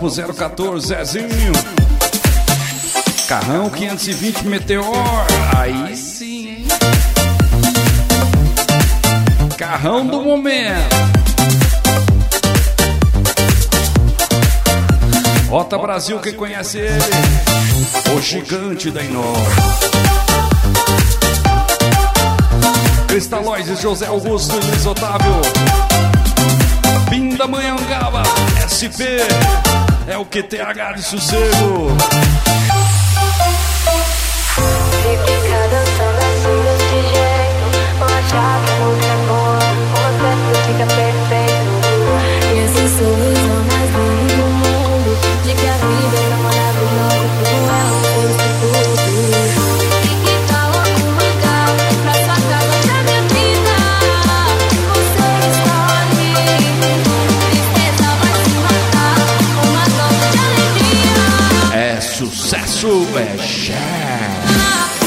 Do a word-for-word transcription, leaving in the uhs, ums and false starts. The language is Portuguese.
pro zero um quatro, Zezinho. Carrão quinhentos e vinte Meteor. Aí sim, hein? Carrão do momento. Rota Brasil, quem conhece ele? O gigante da Inor. Cristalóis, José Augusto e Luiz Otávio. Pindamonhangaba, S P. É o Q T H de sossego. Fica dançando assim desse jeito. Vou achar que a música é boa, você fica perfeito. E esse sorriso mais lindo do mundo, de que a vida é tão maravilhosa, como ela fez tudo. E que tal algum lugar pra sua casa, pra minha vida? Você está ali, tristeza vai se matar, uma dose de alegria. É sucesso, é jazz.